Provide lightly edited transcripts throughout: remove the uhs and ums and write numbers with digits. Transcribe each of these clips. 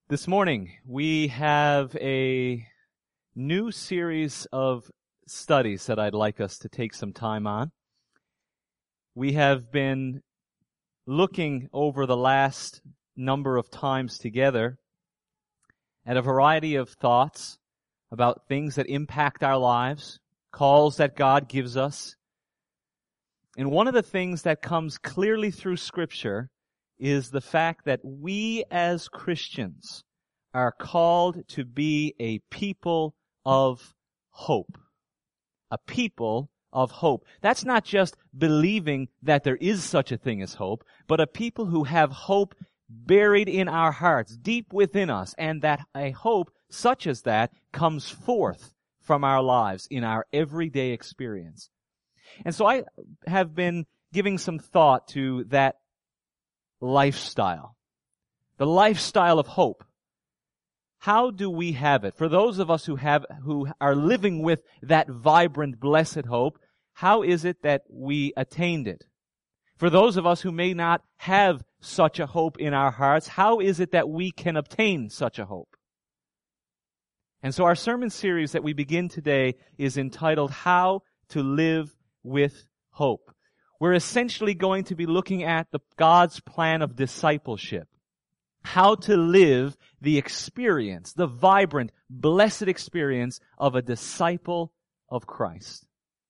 This morning, we have a new series of studies that I'd like us to take some time on. We have been looking over the last number of times together at a variety of thoughts about things that impact our lives, calls that God gives us. And one of the things that comes clearly through Scripture is the fact that we as Christians are called to be a people of hope. A people of hope. That's not just believing that there is such a thing as hope, but a people who have hope buried in our hearts, deep within us, and that a hope such as that comes forth from our lives in our everyday experience. And so I have been giving some thought to that lifestyle. The lifestyle of hope. How do we have it? For those of us who are living with that vibrant, blessed hope, how is it that we attained it? For those of us who may not have such a hope in our hearts, how is it that we can obtain such a hope? And so our sermon series that we begin today is entitled, How to Live with Hope. We're essentially going to be looking at God's plan of discipleship. How to live the experience, the vibrant, blessed experience of a disciple of Christ.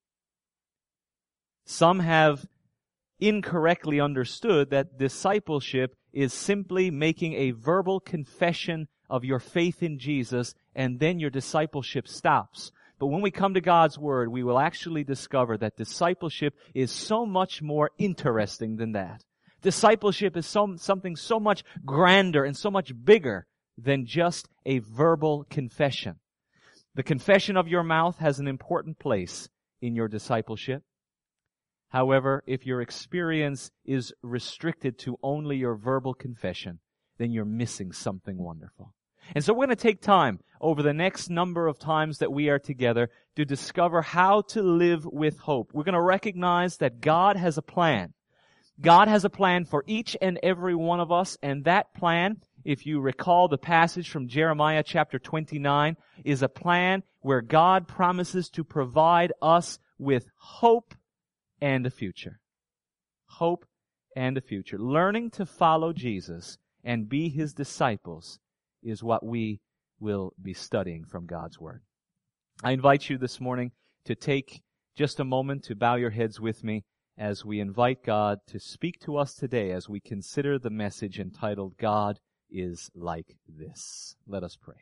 Some have incorrectly understood that discipleship is simply making a verbal confession of your faith in Jesus, and then your discipleship stops. But when we come to God's Word, we will actually discover that discipleship is so much more interesting than that. Discipleship is something so much grander and so much bigger than just a verbal confession. The confession of your mouth has an important place in your discipleship. However, if your experience is restricted to only your verbal confession, then you're missing something wonderful. And so we're going to take time over the next number of times that we are together to discover how to live with hope. We're going to recognize that God has a plan. God has a plan for each and every one of us, and that plan, if you recall the passage from Jeremiah chapter 29, is a plan where God promises to provide us with hope and a future. Hope and a future. Learning to follow Jesus and be His disciples is what we will be studying from God's Word. I invite you this morning to take just a moment to bow your heads with me as we invite God to speak to us today as we consider the message entitled, God is Like This. Let us pray.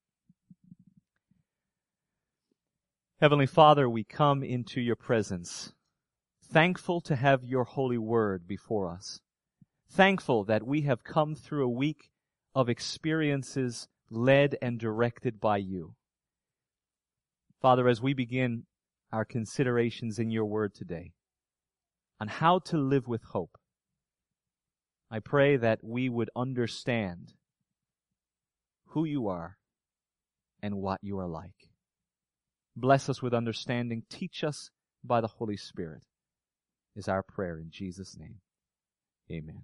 Heavenly Father, we come into your presence, thankful to have your holy word before us, thankful that we have come through a week of experiences led and directed by you. Father, as we begin our considerations in your word today on how to live with hope, I pray that we would understand who you are and what you are like. Bless us with understanding. Teach us by the Holy Spirit is our prayer in Jesus' name. Amen.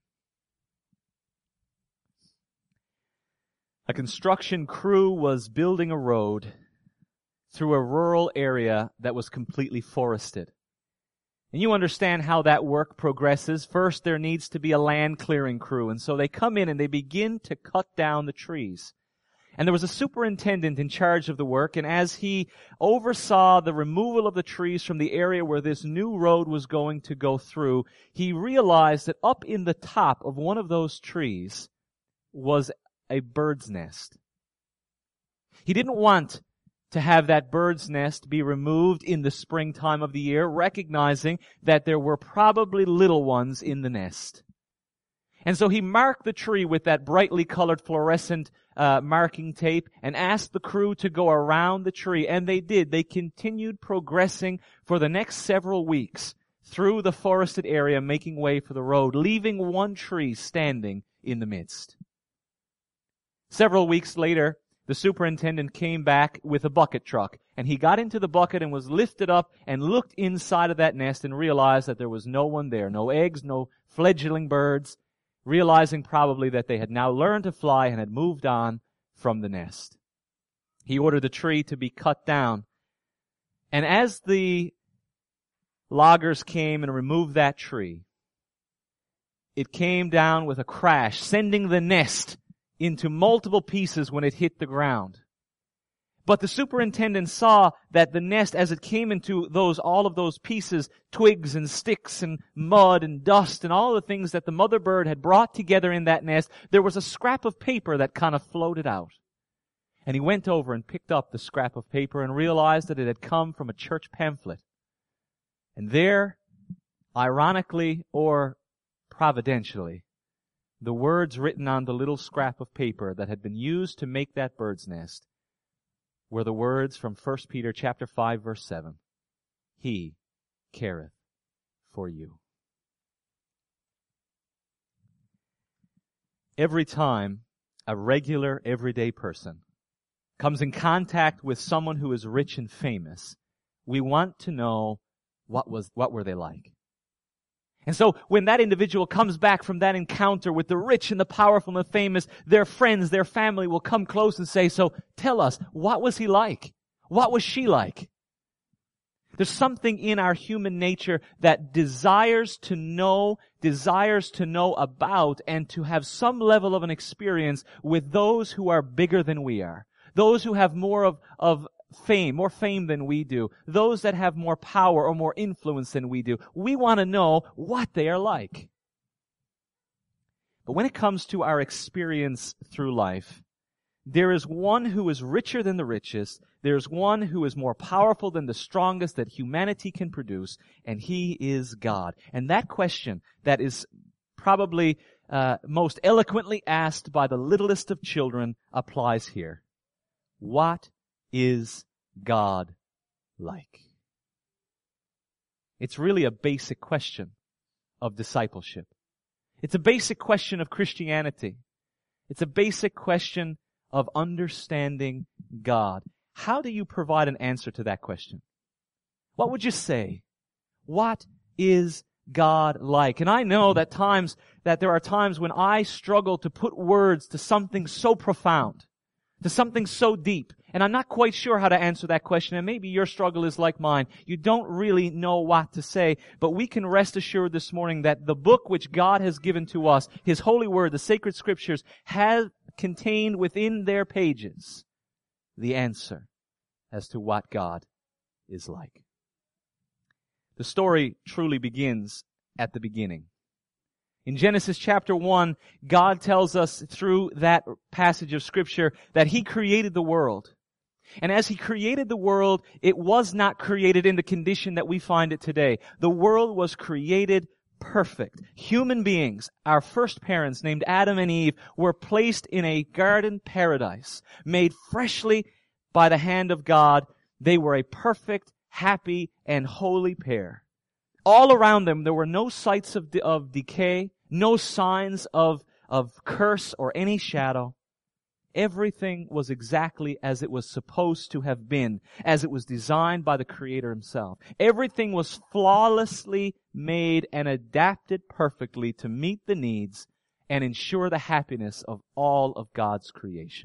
A construction crew was building a road through a rural area that was completely forested. And you understand how that work progresses. First, there needs to be a land clearing crew. And so they come in and they begin to cut down the trees. And there was a superintendent in charge of the work. And as he oversaw the removal of the trees from the area where this new road was going to go through, he realized that up in the top of one of those trees was a bird's nest. He didn't want to have that bird's nest be removed in the springtime of the year, recognizing that there were probably little ones in the nest. And so he marked the tree with that brightly colored fluorescent marking tape and asked the crew to go around the tree. And they did. They continued progressing for the next several weeks through the forested area, making way for the road, leaving one tree standing in the midst. Several weeks later, the superintendent came back with a bucket truck, and he got into the bucket and was lifted up and looked inside of that nest and realized that there was no one there, no eggs, no fledgling birds, realizing probably that they had now learned to fly and had moved on from the nest. He ordered the tree to be cut down. And as the loggers came and removed that tree, it came down with a crash, sending the nest into multiple pieces when it hit the ground. But the superintendent saw that the nest, as it came into all of those pieces, twigs and sticks and mud and dust and all the things that the mother bird had brought together in that nest, there was a scrap of paper that kind of floated out. And he went over and picked up the scrap of paper and realized that it had come from a church pamphlet. And there, ironically or providentially, the words written on the little scrap of paper that had been used to make that bird's nest were the words from 1 Peter chapter 5, verse 7. He careth for you. Every time a regular, everyday person comes in contact with someone who is rich and famous, we want to know what were they like. And so when that individual comes back from that encounter with the rich and the powerful and the famous, their friends, their family will come close and say, so tell us, what was he like? What was she like? There's something in our human nature that desires to know about, and to have some level of an experience with those who are bigger than we are. Those who have more fame than we do. Those that have more power or more influence than we do. We want to know what they are like. But when it comes to our experience through life, there is one who is richer than the richest. There is one who is more powerful than the strongest that humanity can produce, and He is God. And that question that is probably most eloquently asked by the littlest of children applies here. What is God like? It's really a basic question of discipleship. It's a basic question of Christianity. It's a basic question of understanding God. How do you provide an answer to that question? What would you say? What is God like? And I know that there are times when I struggle to put words to something so profound, to something so deep. And I'm not quite sure how to answer that question. And maybe your struggle is like mine. You don't really know what to say. But we can rest assured this morning that the book which God has given to us, His holy word, the sacred scriptures, have contained within their pages the answer as to what God is like. The story truly begins at the beginning. In Genesis chapter 1, God tells us through that passage of Scripture that He created the world. And as He created the world, it was not created in the condition that we find it today. The world was created perfect. Human beings, our first parents named Adam and Eve, were placed in a garden paradise, made freshly by the hand of God. They were a perfect, happy, and holy pair. All around them, there were no sights of decay, no signs of curse or any shadow. Everything was exactly as it was supposed to have been, as it was designed by the Creator Himself. Everything was flawlessly made and adapted perfectly to meet the needs and ensure the happiness of all of God's creation.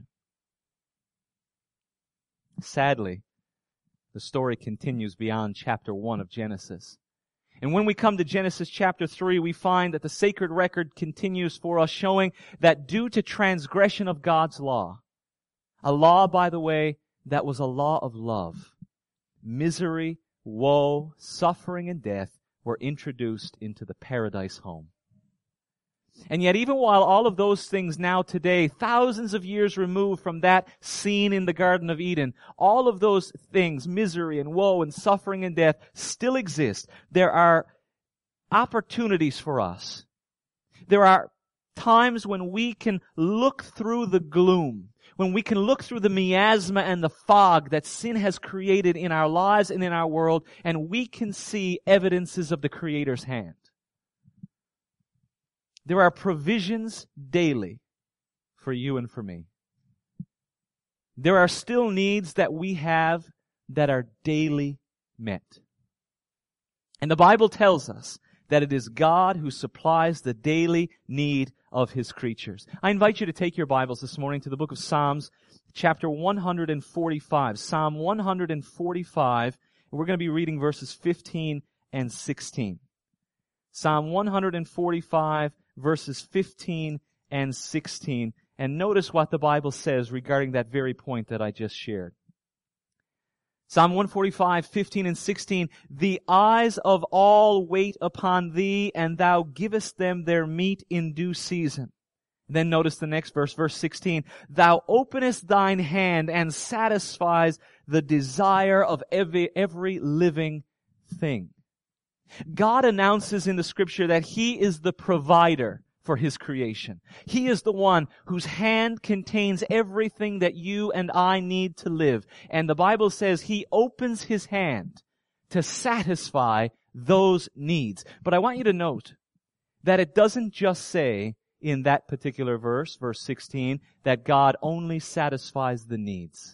Sadly, the story continues beyond chapter 1 of Genesis. And when we come to Genesis chapter 3, we find that the sacred record continues for us, showing that due to transgression of God's law, a law, by the way, that was a law of love, misery, woe, suffering, and death were introduced into the paradise home. And yet, even while all of those things now today, thousands of years removed from that scene in the Garden of Eden, all of those things, misery and woe and suffering and death, still exist. There are opportunities for us. There are times when we can look through the gloom, when we can look through the miasma and the fog that sin has created in our lives and in our world, and we can see evidences of the Creator's hand. There are provisions daily for you and for me. There are still needs that we have that are daily met. And the Bible tells us that it is God who supplies the daily need of His creatures. I invite you to take your Bibles this morning to the book of Psalms, chapter 145. Psalm 145, and we're going to be reading verses 15 and 16. Psalm 145, verses 15 and 16. And notice what the Bible says regarding that very point that I just shared. Psalm 145, 15 and 16. The eyes of all wait upon Thee, and Thou givest them their meat in due season. Then notice the next verse, verse 16. Thou openest Thine hand and satisfies the desire of every living thing. God announces in the Scripture that He is the provider for His creation. He is the one whose hand contains everything that you and I need to live. And the Bible says He opens His hand to satisfy those needs. But I want you to note that it doesn't just say in that particular verse, verse 16, that God only satisfies the needs.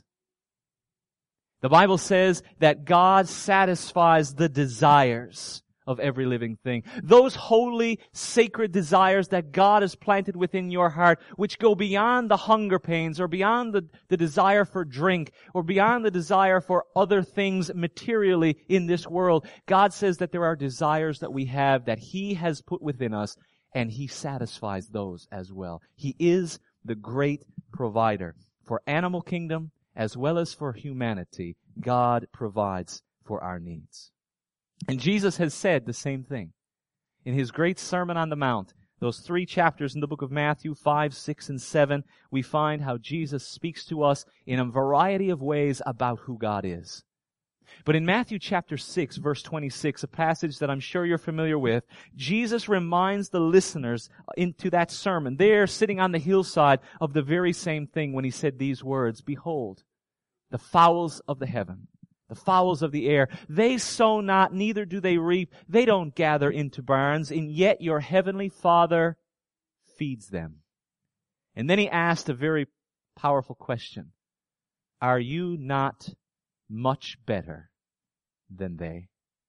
The Bible says that God satisfies the desires of every living thing. Those holy, sacred desires that God has planted within your heart, which go beyond the hunger pains, or beyond the desire for drink, or beyond the desire for other things materially in this world. God says that there are desires that we have that He has put within us, and He satisfies those as well. He is the great provider. For animal kingdom, as well as for humanity, God provides for our needs. And Jesus has said the same thing. In His great Sermon on the Mount, those 3 chapters in the book of Matthew, 5, 6, and 7, we find how Jesus speaks to us in a variety of ways about who God is. But in Matthew chapter 6, verse 26, a passage that I'm sure you're familiar with, Jesus reminds the listeners into that sermon, there sitting on the hillside, of the very same thing when He said these words, Behold, the fowls of the heaven, the fowls of the air, they sow not, neither do they reap, they don't gather into barns, and yet your heavenly Father feeds them. And then He asked a very powerful question. Are you not much better than they?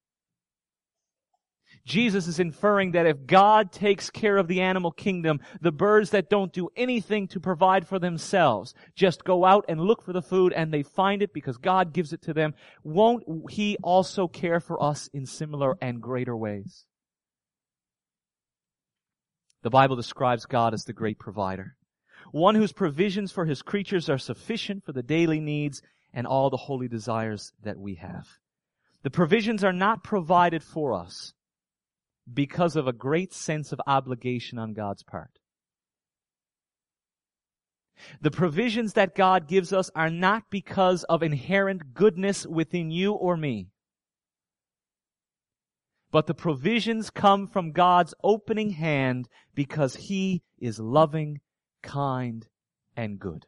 Jesus is inferring that if God takes care of the animal kingdom, the birds that don't do anything to provide for themselves, just go out and look for the food and they find it because God gives it to them, won't He also care for us in similar and greater ways? The Bible describes God as the great provider, one whose provisions for His creatures are sufficient for the daily needs and all the holy desires that we have. The provisions are not provided for us because of a great sense of obligation on God's part. The provisions that God gives us are not because of inherent goodness within you or me. But the provisions come from God's opening hand because He is loving, kind, and good.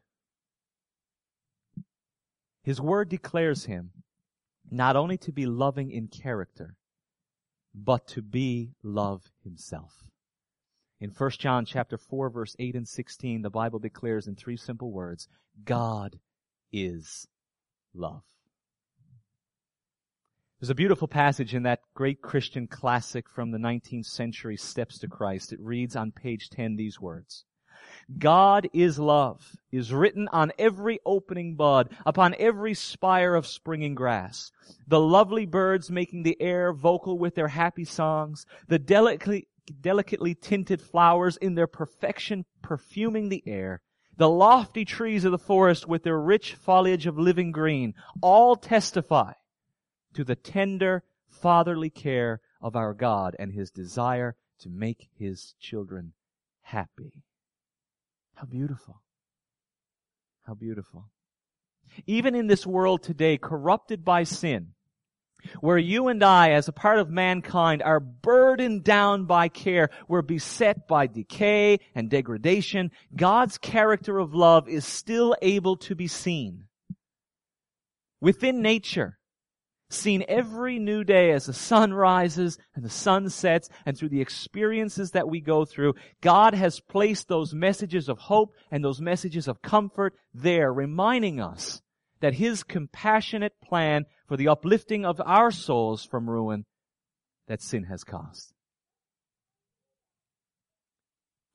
His Word declares Him not only to be loving in character, but to be love Himself. In 1 John chapter 4, verse 8 and 16, the Bible declares in 3 simple words, God is love. There's a beautiful passage in that great Christian classic from the 19th century, Steps to Christ. It reads on page 10 these words. God is love is written on every opening bud, upon every spire of springing grass. The lovely birds making the air vocal with their happy songs, the delicately tinted flowers in their perfection perfuming the air, the lofty trees of the forest with their rich foliage of living green, all testify to the tender fatherly care of our God and His desire to make His children happy. How beautiful. How beautiful. Even in this world today, corrupted by sin, where you and I, as a part of mankind, are burdened down by care, we're beset by decay and degradation, God's character of love is still able to be seen. Within nature, seen every new day as the sun rises and the sun sets, and through the experiences that we go through, God has placed those messages of hope and those messages of comfort there, reminding us that His compassionate plan for the uplifting of our souls from ruin that sin has caused.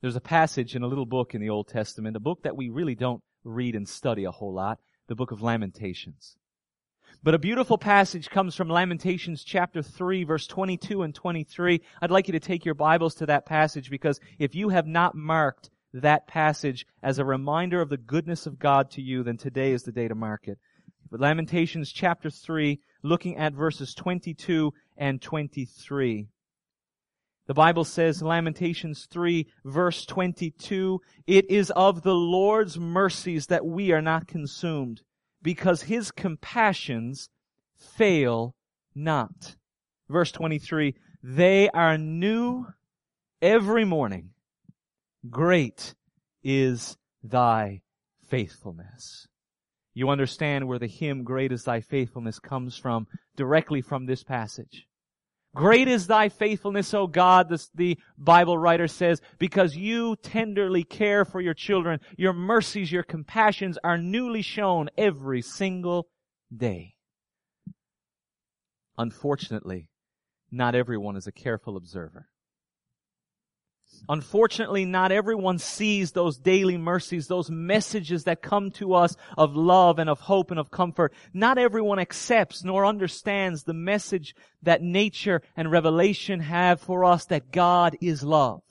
There's a passage in a little book in the Old Testament, a book that we really don't read and study a whole lot, the book of Lamentations. But a beautiful passage comes from Lamentations chapter 3, verse 22 and 23. I'd like you to take your Bibles to that passage, because if you have not marked that passage as a reminder of the goodness of God to you, then today is the day to mark it. But Lamentations chapter 3, looking at verses 22 and 23. The Bible says, Lamentations 3, verse 22, "It is of the Lord's mercies that we are not consumed, because His compassions fail not." Verse 23, "They are new every morning. Great is thy faithfulness." You understand where the hymn, "Great is thy faithfulness," comes from, directly from this passage. Great is thy faithfulness, O God, the Bible writer says, because you tenderly care for your children. Your mercies, your compassions are newly shown every single day. Unfortunately, not everyone is a careful observer. Unfortunately, not everyone sees those daily mercies, those messages that come to us of love and of hope and of comfort. Not everyone accepts nor understands the message that nature and revelation have for us, that God is love.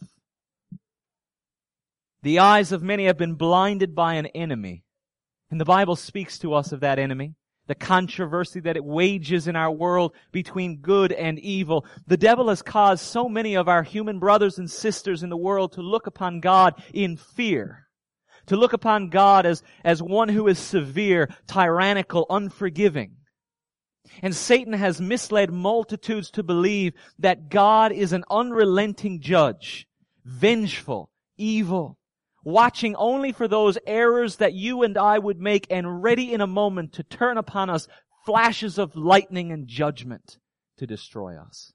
The eyes of many have been blinded by an enemy, and the Bible speaks to us of that enemy. The controversy that it wages in our world between good and evil. The devil has caused so many of our human brothers and sisters in the world to look upon God in fear. To look upon God as one who is severe, tyrannical, unforgiving. And Satan has misled multitudes to believe that God is an unrelenting judge, vengeful, evil, watching only for those errors that you and I would make, and ready in a moment to turn upon us flashes of lightning and judgment to destroy us.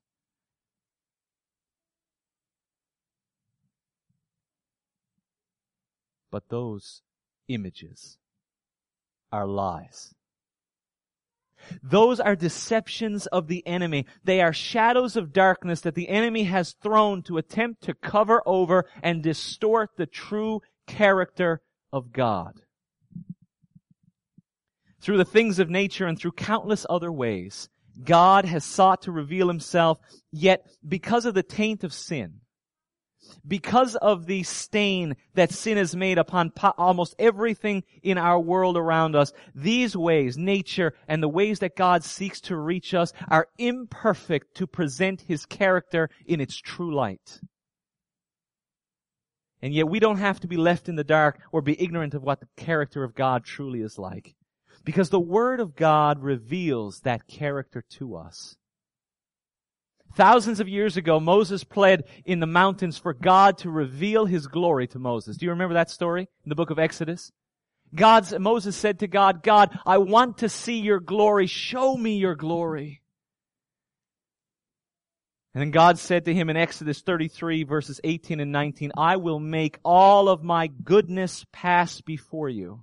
But those images are lies. Those are deceptions of the enemy. They are shadows of darkness that the enemy has thrown to attempt to cover over and distort the true character of God. Through the things of nature and through countless other ways, God has sought to reveal Himself, yet because of the taint of sin, because of the stain that sin has made upon almost everything in our world around us, these ways, nature and the ways that God seeks to reach us, are imperfect to present His character in its true light. And yet we don't have to be left in the dark or be ignorant of what the character of God truly is like, because the Word of God reveals that character to us. Thousands of years ago, Moses pled in the mountains for God to reveal His glory to Moses. Do you remember that story in the book of Exodus? Moses said to God, "God, I want to see your glory. Show me your glory." And then God said to him in Exodus 33, verses 18 and 19, "I will make all of my goodness pass before you."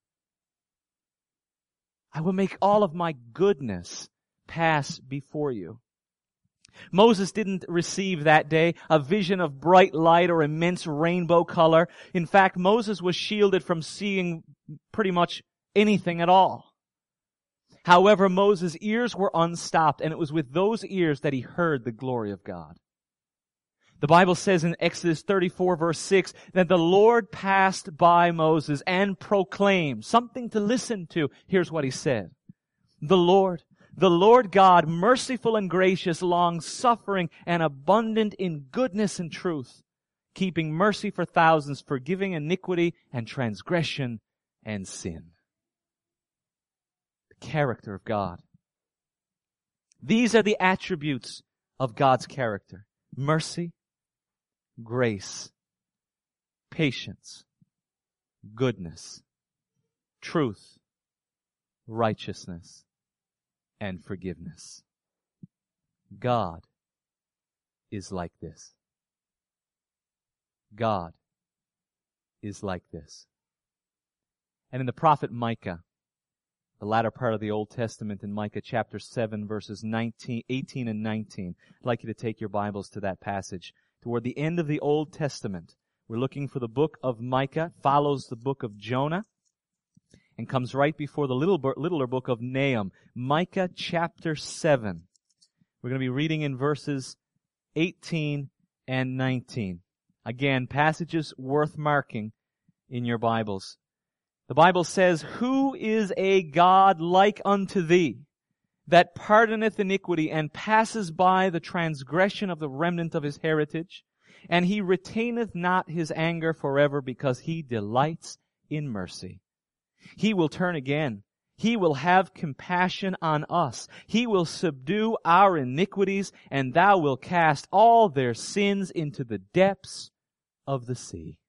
I will make all of my goodness pass before you. Moses didn't receive that day a vision of bright light or immense rainbow color. In fact, Moses was shielded from seeing pretty much anything at all. However, Moses' ears were unstopped, and it was with those ears that he heard the glory of God. The Bible says in Exodus 34, verse 6, that the Lord passed by Moses and proclaimed something to listen to. Here's what He said. The Lord God, merciful and gracious, long-suffering and abundant in goodness and truth, keeping mercy for thousands, forgiving iniquity and transgression and sin. The character of God. These are the attributes of God's character: mercy, grace, patience, goodness, truth, righteousness, and forgiveness. God is like this. God is like this. And in the prophet Micah, the latter part of the Old Testament, in Micah chapter 7, verses 18 and 19, I'd like you to take your Bibles to that passage, toward the end of the Old Testament, We're looking for the book of Micah, follows the book of Jonah, and comes right before the littler book of Nahum. Micah chapter 7. We're going to be reading in verses 18 and 19. Again, passages worth marking in your Bibles. The Bible says, "Who is a God like unto thee, that pardoneth iniquity, and passes by the transgression of the remnant of his heritage? And he retaineth not his anger forever, because he delights in mercy. He will turn again. He will have compassion on us. He will subdue our iniquities, and thou wilt cast all their sins into the depths of the sea."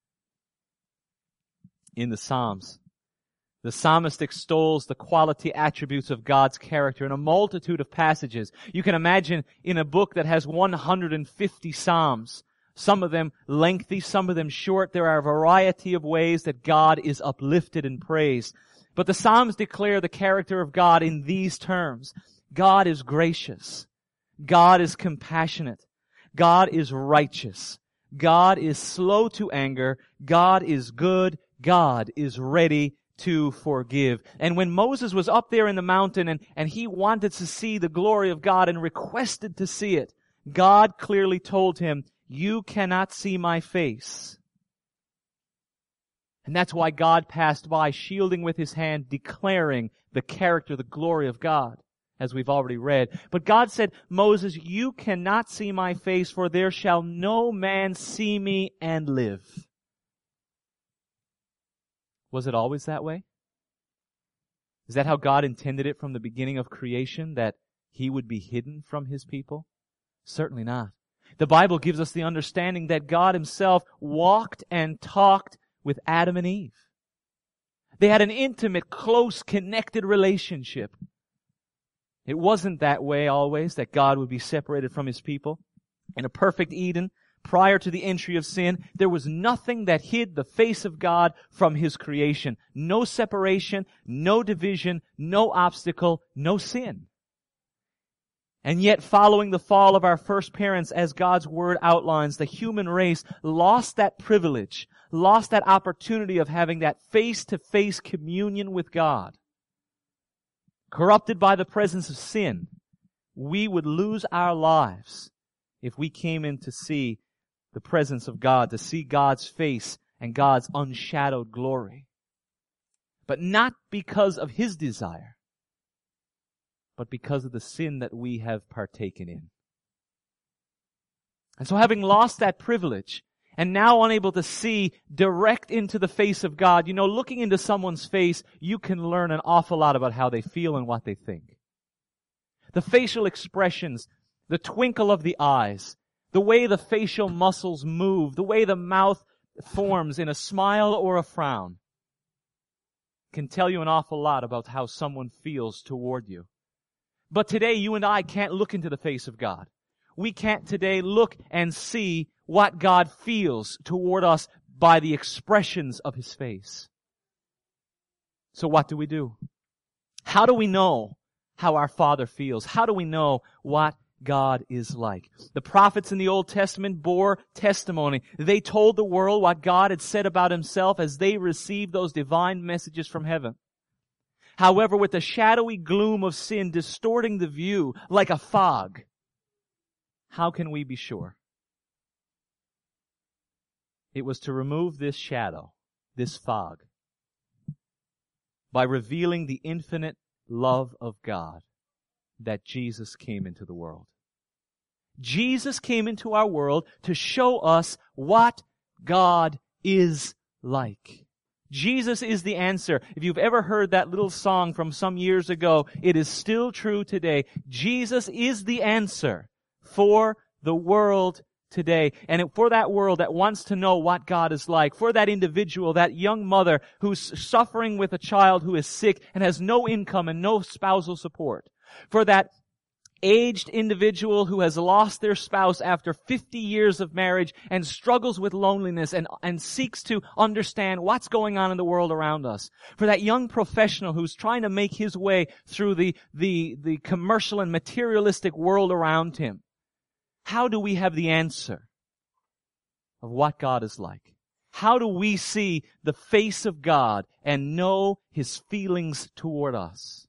In the Psalms, the psalmist extols the quality attributes of God's character in a multitude of passages. You can imagine in a book that has 150 psalms, some of them lengthy, some of them short. There are a variety of ways that God is uplifted and praised. But the Psalms declare the character of God in these terms. God is gracious. God is compassionate. God is righteous. God is slow to anger. God is good. God is ready to forgive. And when Moses was up there in the mountain and he wanted to see the glory of God and requested to see it, God clearly told him, "You cannot see my face." And that's why God passed by, shielding with his hand, declaring the character, the glory of God, as we've already read. But God said, "Moses, you cannot see my face, for there shall no man see me and live." Was it always that way? Is that how God intended it from the beginning of creation, that he would be hidden from his people? Certainly not. The Bible gives us the understanding that God himself walked and talked with Adam and Eve. They had an intimate, close, connected relationship. It wasn't that way always, that God would be separated from his people. In a perfect Eden, prior to the entry of sin, there was nothing that hid the face of God from his creation. No separation, no division, no obstacle, no sin. And yet, following the fall of our first parents, as God's Word outlines, the human race lost that privilege, lost that opportunity of having that face-to-face communion with God. Corrupted by the presence of sin, we would lose our lives if we came in to see the presence of God, to see God's face and God's unshadowed glory. But not because of his desire, but because of the sin that we have partaken in. And so, having lost that privilege, and now unable to see direct into the face of God, looking into someone's face, you can learn an awful lot about how they feel and what they think. The facial expressions, the twinkle of the eyes, the way the facial muscles move, the way the mouth forms in a smile or a frown, can tell you an awful lot about how someone feels toward you. But today, you and I can't look into the face of God. We can't today look and see what God feels toward us by the expressions of his face. So what do we do? How do we know how our Father feels? How do we know what God is like? The prophets in the Old Testament bore testimony. They told the world what God had said about himself as they received those divine messages from heaven. However, with the shadowy gloom of sin distorting the view like a fog, how can we be sure? It was to remove this shadow, this fog, by revealing the infinite love of God, that Jesus came into the world. Jesus came into our world to show us what God is like. Jesus is the answer. If you've ever heard that little song from some years ago, it is still true today. Jesus is the answer for the world today. And for that world that wants to know what God is like, for that individual, that young mother who's suffering with a child who is sick and has no income and no spousal support, for that aged individual who has lost their spouse after 50 years of marriage and struggles with loneliness and seeks to understand what's going on in the world around us. For that young professional who's trying to make his way through the commercial and materialistic world around him. How do we have the answer? of what God is like? How do we see the face of God and know His feelings toward us?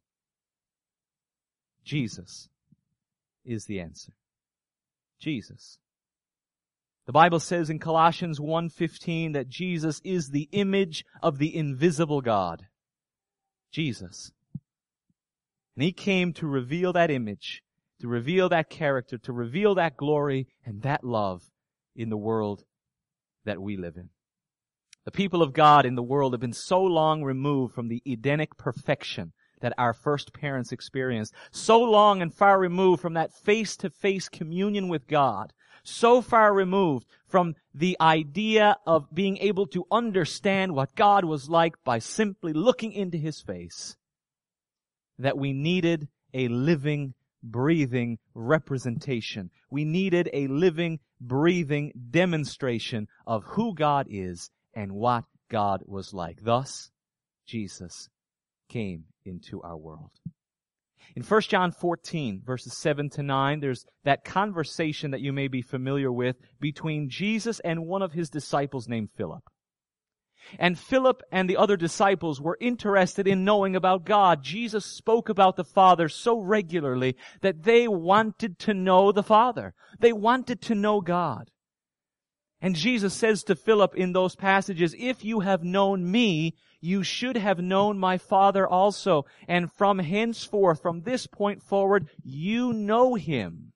Jesus is the answer. Jesus. The Bible says in Colossians 1:15 that Jesus is the image of the invisible God. Jesus. And He came to reveal that image, to reveal that character, to reveal that glory and that love in the world that we live in. The people of God in the world have been so long removed from the Edenic perfection that our first parents experienced, so long and far removed from that face-to-face communion with God, so far removed from the idea of being able to understand what God was like by simply looking into His face, that we needed a living, breathing representation. We needed a living, breathing demonstration of who God is and what God was like. Thus, Jesus came into our world. In 1 John 14, verses 7 to 9, there's that conversation that you may be familiar with between Jesus and one of His disciples named Philip. And Philip and the other disciples were interested in knowing about God. Jesus spoke about the Father so regularly that they wanted to know the Father. They wanted to know God. And Jesus says to Philip in those passages, "If you have known me, you should have known my Father also. And from henceforth, from this point forward, you know Him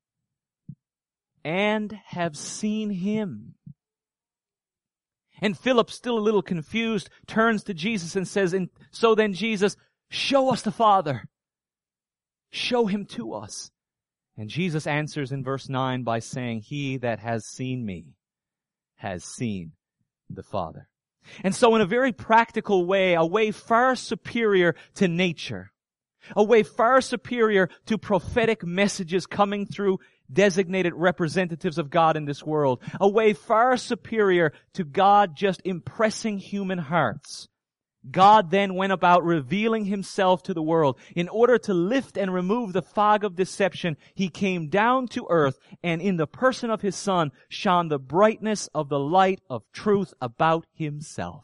and have seen Him." And Philip, still a little confused, turns to Jesus and says, "So then, Jesus, show us the Father. Show Him to us." And Jesus answers in verse 9 by saying, "He that has seen me has seen the Father." And so in a very practical way, a way far superior to nature, a way far superior to prophetic messages coming through designated representatives of God in this world, a way far superior to God just impressing human hearts, God then went about revealing Himself to the world. In order to lift and remove the fog of deception, He came down to earth, and in the person of His Son shone the brightness of the light of truth about Himself.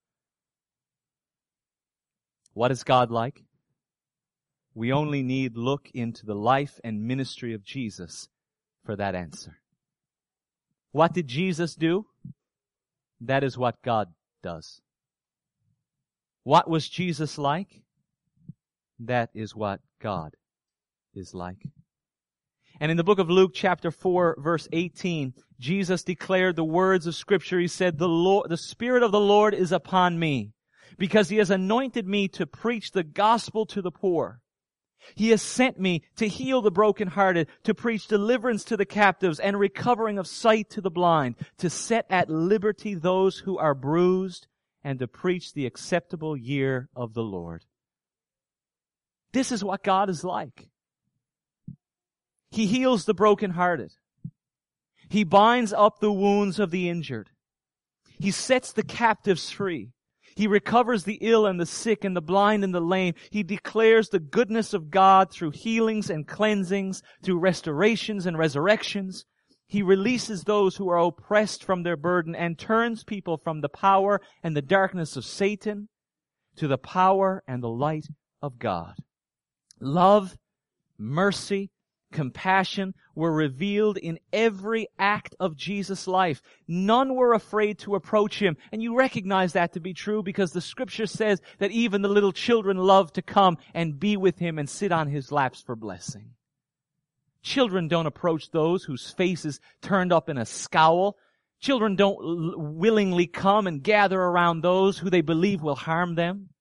What is God like? We only need look into the life and ministry of Jesus for that answer. What did Jesus do? That is what God does. What was Jesus like? That is what God is like. And in the book of Luke chapter 4 verse 18, Jesus declared the words of Scripture. He said, the Spirit of the Lord is upon me, because He has anointed me to preach the gospel to the poor. He has sent me to heal the brokenhearted, to preach deliverance to the captives and recovering of sight to the blind, to set at liberty those who are bruised, and to preach the acceptable year of the Lord. This is what God is like. He heals the brokenhearted. He binds up the wounds of the injured. He sets the captives free. He recovers the ill and the sick and the blind and the lame. He declares the goodness of God through healings and cleansings, through restorations and resurrections. He releases those who are oppressed from their burden and turns people from the power and the darkness of Satan to the power and the light of God. Love, mercy, compassion were revealed in every act of Jesus' life. None were afraid to approach Him. And you recognize that to be true because the Scripture says that even the little children love to come and be with Him and sit on His laps for blessing. Children don't approach those whose face is turned up in a scowl. Children don't willingly come and gather around those who they believe will harm them.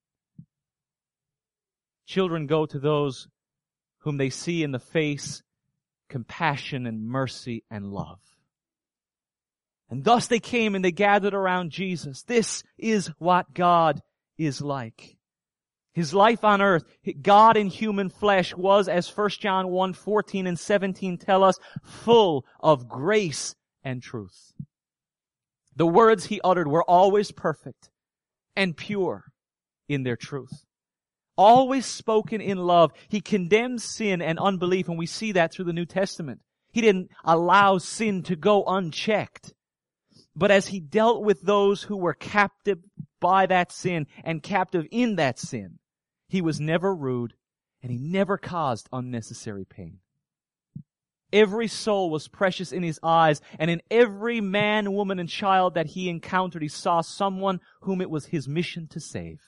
Children go to those whom they see in the face compassion and mercy and love. And thus they came and they gathered around Jesus. This is what God is like. His life on earth, God in human flesh, was, as 1 John 1:14 and 17 tell us, full of grace and truth. The words He uttered were always perfect and pure in their truth. Always spoken in love. He condemned sin and unbelief, and we see that through the New Testament. He didn't allow sin to go unchecked. But as he dealt with those who were captive by that sin and captive in that sin, he was never rude and he never caused unnecessary pain. Every soul was precious in his eyes, and in every man, woman, and child that he encountered, he saw someone whom it was his mission to save.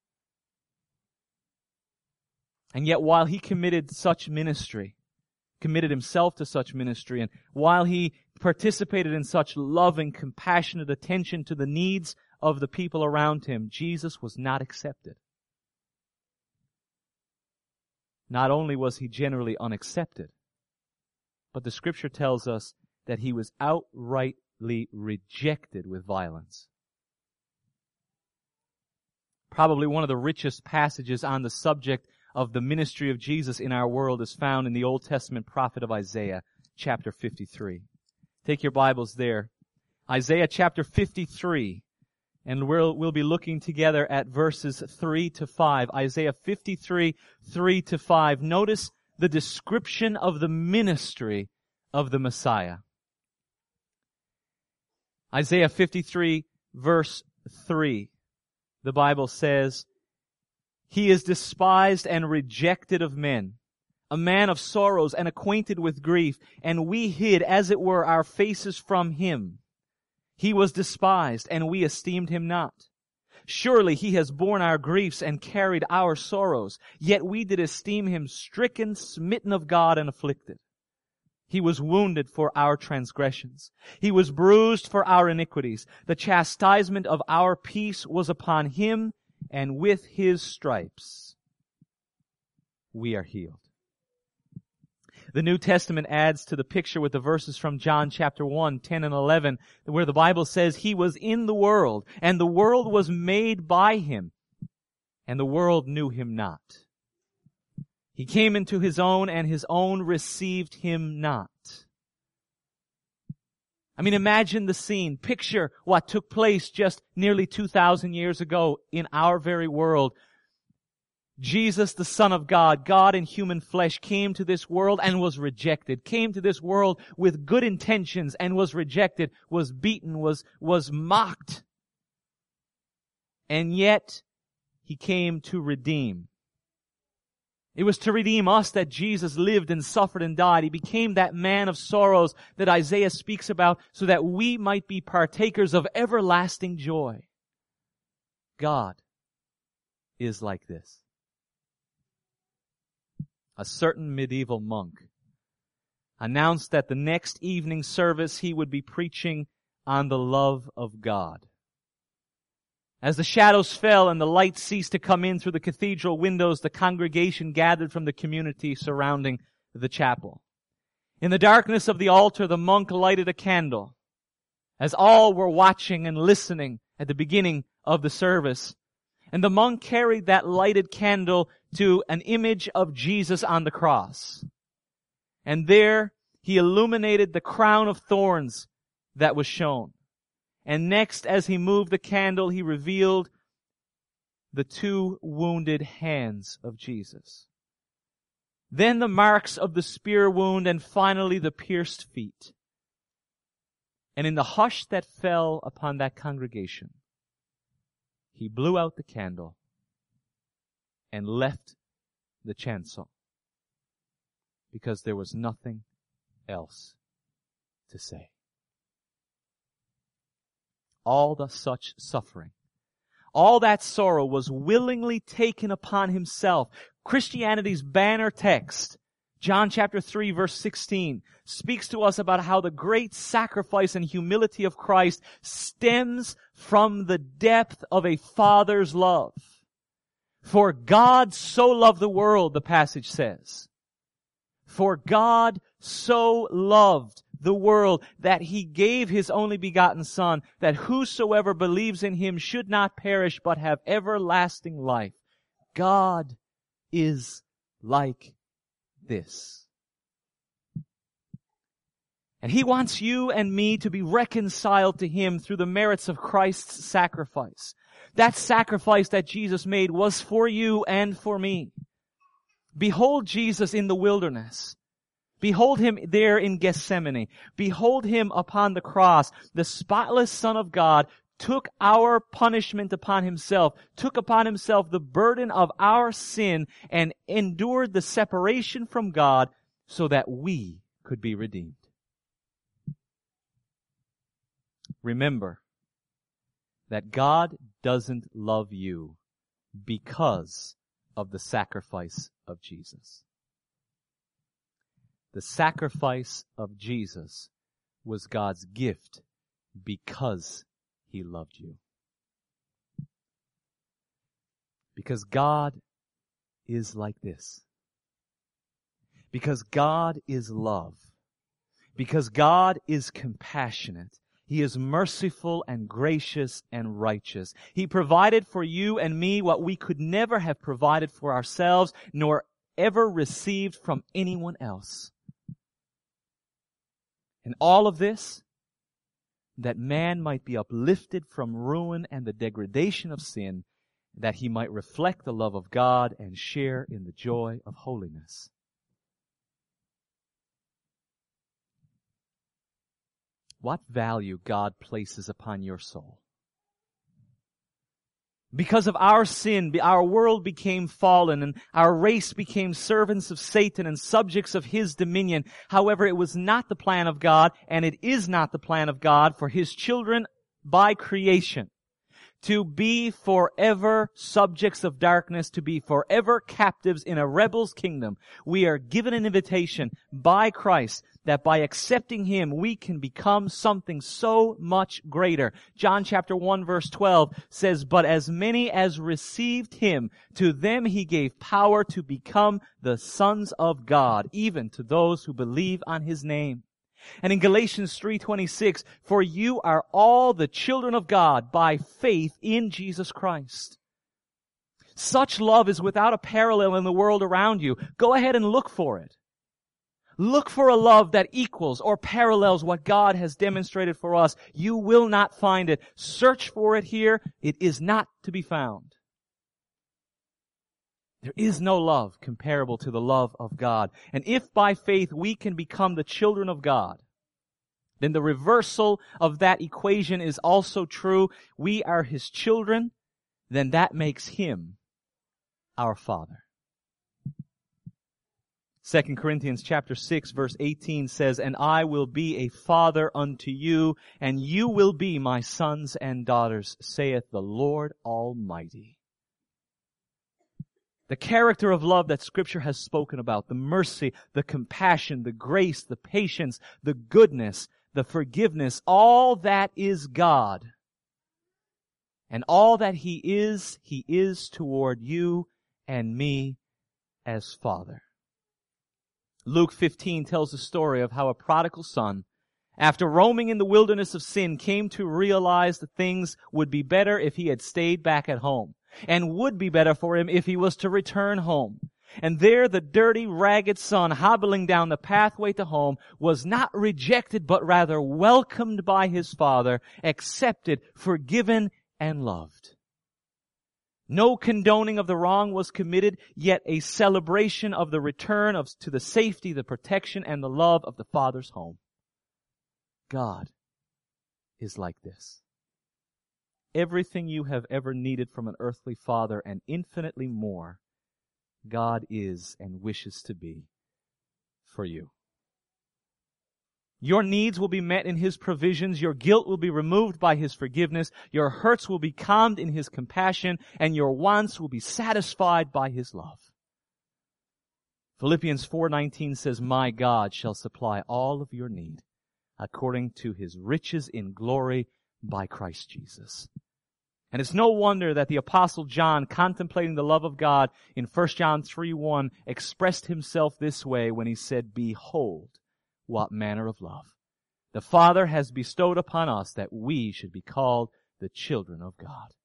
And yet while he committed himself to such ministry, and while he participated in such loving, compassionate attention to the needs of the people around him, Jesus was not accepted. Not only was he generally unaccepted, but the Scripture tells us that he was outrightly rejected with violence. Probably one of the richest passages on the subject of the ministry of Jesus in our world is found in the Old Testament prophet of Isaiah, chapter 53. Take your Bibles there. Isaiah chapter 53. And we'll be looking together at verses 3 to 5. Isaiah 53, 3 to 5. Notice the description of the ministry of the Messiah. Isaiah 53, verse 3. The Bible says, "He is despised and rejected of men, a man of sorrows and acquainted with grief, and we hid, as it were, our faces from him. He was despised, and we esteemed him not. Surely he has borne our griefs and carried our sorrows, yet we did esteem him stricken, smitten of God, and afflicted. He was wounded for our transgressions. He was bruised for our iniquities. The chastisement of our peace was upon him, and with his stripes we are healed." The New Testament adds to the picture with the verses from John chapter 1, 10 and 11, where the Bible says, "He was in the world, and the world was made by him, and the world knew him not. He came into his own, and his own received him not." I mean, imagine the scene. Picture what took place just nearly 2,000 years ago in our very world. Jesus, the Son of God, God in human flesh, came to this world and was rejected. Came to this world with good intentions and was rejected, was beaten, was mocked. And yet, he came to redeem. It was to redeem us that Jesus lived and suffered and died. He became that man of sorrows that Isaiah speaks about so that we might be partakers of everlasting joy. God is like this. A certain medieval monk announced that the next evening service he would be preaching on the love of God. As the shadows fell and the light ceased to come in through the cathedral windows, the congregation gathered from the community surrounding the chapel. In the darkness of the altar, the monk lighted a candle. As all were watching and listening at the beginning of the service, and the monk carried that lighted candle to an image of Jesus on the cross. And there he illuminated the crown of thorns that was shown. And next, as he moved the candle, he revealed the two wounded hands of Jesus. Then the marks of the spear wound, and finally the pierced feet. And in the hush that fell upon that congregation, he blew out the candle and left the chancel because there was nothing else to say. All the such suffering, all that sorrow was willingly taken upon himself. Christianity's banner text, John chapter 3 verse 16, speaks to us about how the great sacrifice and humility of Christ stems from the depth of a Father's love. For God so loved the world, the passage says. For God so loved the world that He gave His only begotten Son, that whosoever believes in Him should not perish but have everlasting life. God is like this. And He wants you and me to be reconciled to Him through the merits of Christ's sacrifice. That sacrifice that Jesus made was for you and for me. Behold Jesus in the wilderness. Behold him there in Gethsemane. Behold him upon the cross. The spotless Son of God took our punishment upon himself, took upon himself the burden of our sin, and endured the separation from God so that we could be redeemed. Remember that God doesn't love you because of the sacrifice of Jesus. The sacrifice of Jesus was God's gift because He loved you. Because God is like this. Because God is love. Because God is compassionate. He is merciful and gracious and righteous. He provided for you and me what we could never have provided for ourselves, nor ever received from anyone else. And all of this, that man might be uplifted from ruin and the degradation of sin, that he might reflect the love of God and share in the joy of holiness. What value God places upon your soul? Because of our sin, our world became fallen and our race became servants of Satan and subjects of his dominion. However, it was not the plan of God, and it is not the plan of God for His children by creation to be forever subjects of darkness, to be forever captives in a rebel's kingdom. We are given an invitation by Christ that by accepting Him, we can become something so much greater. John chapter 1 verse 12 says, "But as many as received Him, to them He gave power to become the sons of God, even to those who believe on His name." And in Galatians 3:26, "For you are all the children of God by faith in Jesus Christ." Such love is without a parallel in the world around you. Go ahead and look for it. Look for a love that equals or parallels what God has demonstrated for us. You will not find it. Search for it here. It is not to be found. There is no love comparable to the love of God. And if by faith we can become the children of God, then the reversal of that equation is also true. We are His children, then that makes Him our Father. 2 Corinthians chapter 6 verse 18 says, "And I will be a father unto you, and you will be my sons and daughters, saith the Lord Almighty." The character of love that Scripture has spoken about, the mercy, the compassion, the grace, the patience, the goodness, the forgiveness, all that is God. And all that He is toward you and me as Father. Luke 15 tells the story of how a prodigal son, after roaming in the wilderness of sin, came to realize that things would be better if he had stayed back at home, and would be better for him if he was to return home. And there the dirty, ragged son, hobbling down the pathway to home, was not rejected, but rather welcomed by his father, accepted, forgiven, and loved. No condoning of the wrong was committed, yet a celebration of the return to the safety, the protection, and the love of the Father's home. God is like this. Everything you have ever needed from an earthly father, and infinitely more, God is and wishes to be for you. Your needs will be met in His provisions. Your guilt will be removed by His forgiveness. Your hurts will be calmed in His compassion. And your wants will be satisfied by His love. Philippians 4:19 says, "My God shall supply all of your need according to His riches in glory by Christ Jesus." And it's no wonder that the Apostle John, contemplating the love of God in 1 John 3:1, expressed himself this way when he said, "Behold, what manner of love the Father has bestowed upon us, that we should be called the children of God."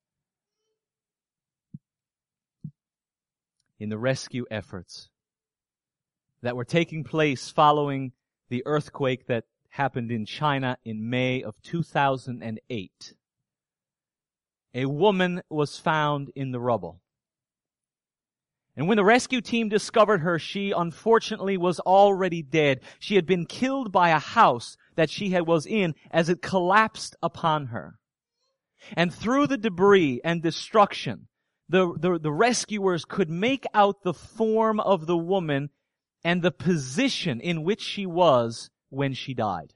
In the rescue efforts that were taking place following the earthquake that happened in China in May of 2008, a woman was found in the rubble. And when the rescue team discovered her, she unfortunately was already dead. She had been killed by a house that she was in as it collapsed upon her. And through the debris and destruction, the rescuers could make out the form of the woman and the position in which she was when she died.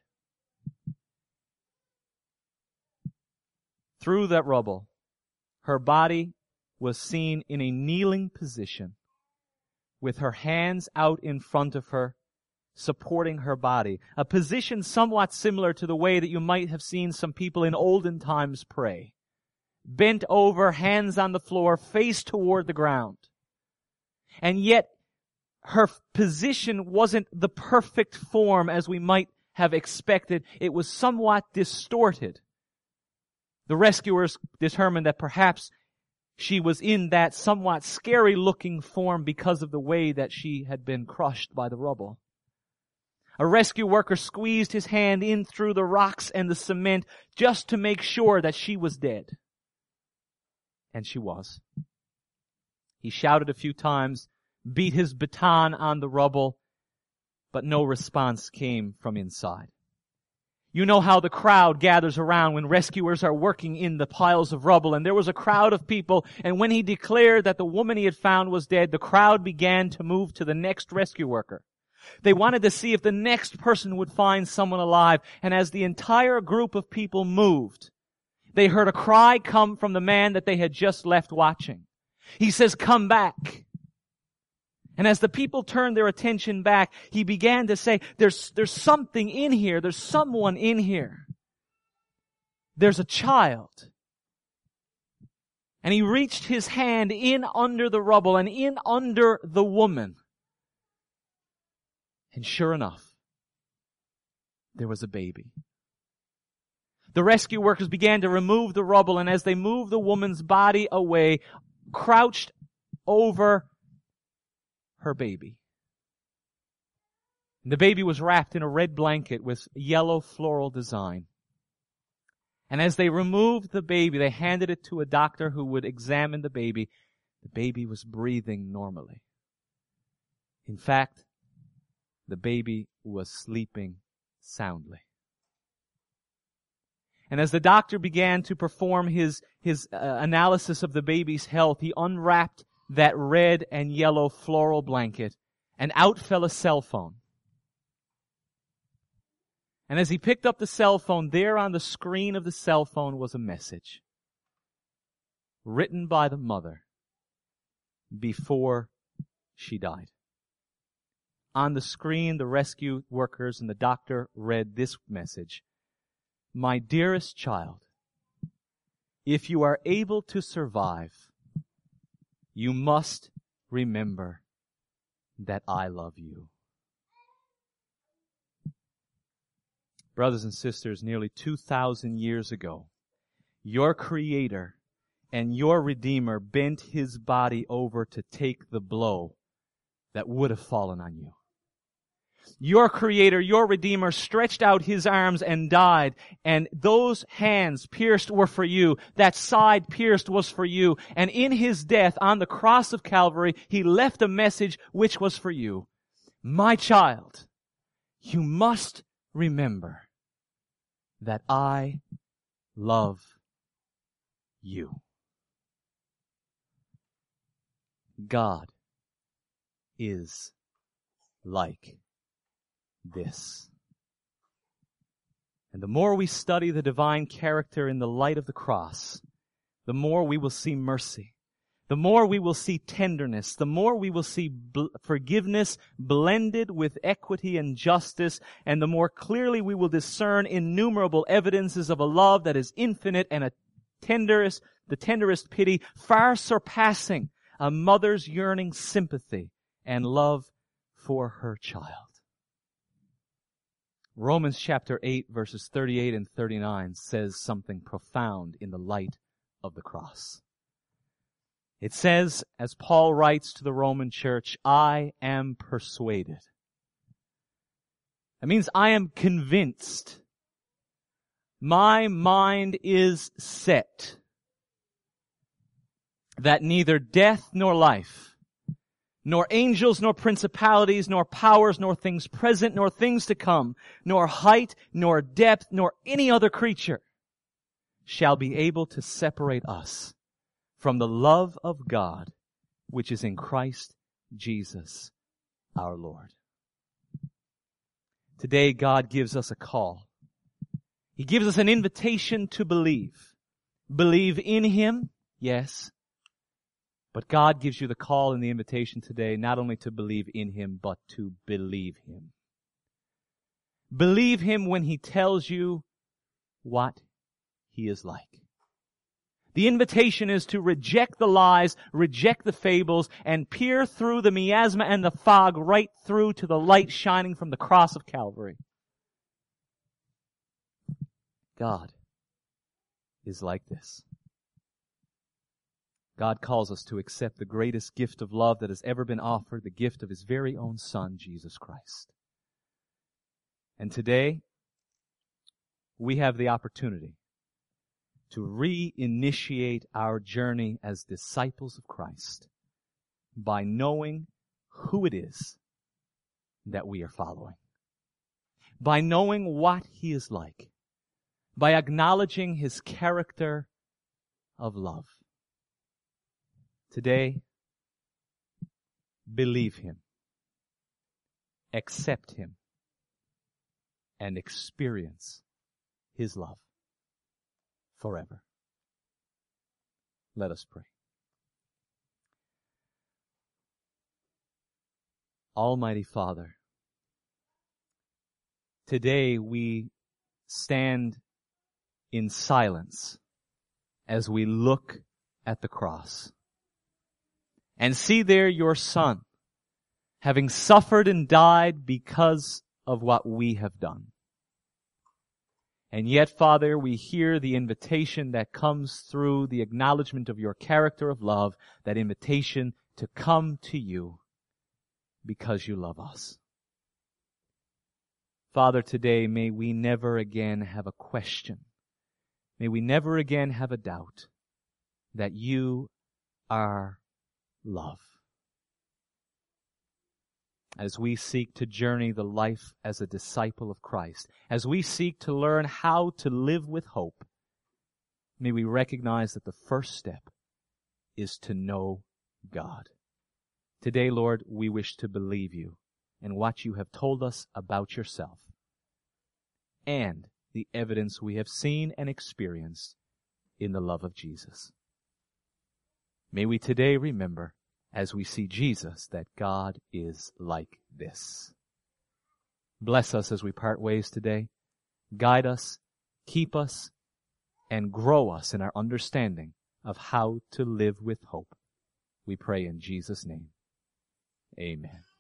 Through that rubble, her body was seen in a kneeling position, with her hands out in front of her, supporting her body. A position somewhat similar to the way that you might have seen some people in olden times pray. Bent over, hands on the floor, face toward the ground. And yet, her position wasn't the perfect form as we might have expected. It was somewhat distorted. The rescuers determined that perhaps she was in that somewhat scary-looking form because of the way that she had been crushed by the rubble. A rescue worker squeezed his hand in through the rocks and the cement just to make sure that she was dead. And she was. He shouted a few times, beat his baton on the rubble, but no response came from inside. You know how the crowd gathers around when rescuers are working in the piles of rubble, and there was a crowd of people, and when he declared that the woman he had found was dead, the crowd began to move to the next rescue worker. They wanted to see if the next person would find someone alive, and as the entire group of people moved, they heard a cry come from the man that they had just left watching. He says, "Come back." And as the people turned their attention back, he began to say, there's something in here. There's someone in here. There's a child. And he reached his hand in under the rubble and in under the woman. And sure enough, there was a baby. The rescue workers began to remove the rubble, and as they moved the woman's body away, crouched over her baby. The baby was wrapped in a red blanket with yellow floral design. And as they removed the baby, they handed it to a doctor who would examine the baby. The baby was breathing normally. In fact, the baby was sleeping soundly. And as the doctor began to perform his analysis of the baby's health, he unwrapped that red and yellow floral blanket, and out fell a cell phone. And as he picked up the cell phone, there on the screen of the cell phone was a message written by the mother before she died. On the screen, the rescue workers and the doctor read this message: "My dearest child, if you are able to survive, you must remember that I love you." Brothers and sisters, nearly 2,000 years ago, your Creator and your Redeemer bent His body over to take the blow that would have fallen on you. Your Creator, your Redeemer, stretched out His arms and died, and those hands pierced were for you. That side pierced was for you. And in His death on the cross of Calvary, He left a message which was for you. My child, you must remember that I love you. God is like this. And the more we study the divine character in the light of the cross, the more we will see mercy. The more we will see tenderness. The more we will see forgiveness blended with equity and justice. And the more clearly we will discern innumerable evidences of a love that is infinite and the tenderest pity, far surpassing a mother's yearning sympathy and love for her child. Romans chapter 8, verses 38 and 39 says something profound in the light of the cross. It says, as Paul writes to the Roman church, I am persuaded. That means I am convinced. My mind is set that neither death nor life, nor angels, nor principalities, nor powers, nor things present, nor things to come, nor height, nor depth, nor any other creature shall be able to separate us from the love of God, which is in Christ Jesus our Lord. Today, God gives us a call. He gives us an invitation to believe. Believe in Him, yes. But God gives you the call and the invitation today not only to believe in Him, but to believe Him. Believe Him when He tells you what He is like. The invitation is to reject the lies, reject the fables, and peer through the miasma and the fog right through to the light shining from the cross of Calvary. God is like this. God calls us to accept the greatest gift of love that has ever been offered, the gift of His very own Son, Jesus Christ. And today, we have the opportunity to reinitiate our journey as disciples of Christ by knowing who it is that we are following, by knowing what He is like, by acknowledging His character of love. Today, believe Him, accept Him, and experience His love forever. Let us pray. Almighty Father, today we stand in silence as we look at the cross and see there your Son, having suffered and died because of what we have done. And yet, Father, we hear the invitation that comes through the acknowledgement of your character of love, that invitation to come to you because you love us. Father, today may we never again have a question. May we never again have a doubt that you are love. As we seek to journey the life as a disciple of Christ, as we seek to learn how to live with hope, may we recognize that the first step is to know God. Today, Lord, we wish to believe you and what you have told us about yourself and the evidence we have seen and experienced in the love of Jesus. May we today remember, as we see Jesus, that God is like this. Bless us as we part ways today. Guide us, keep us, and grow us in our understanding of how to live with hope. We pray in Jesus' name. Amen.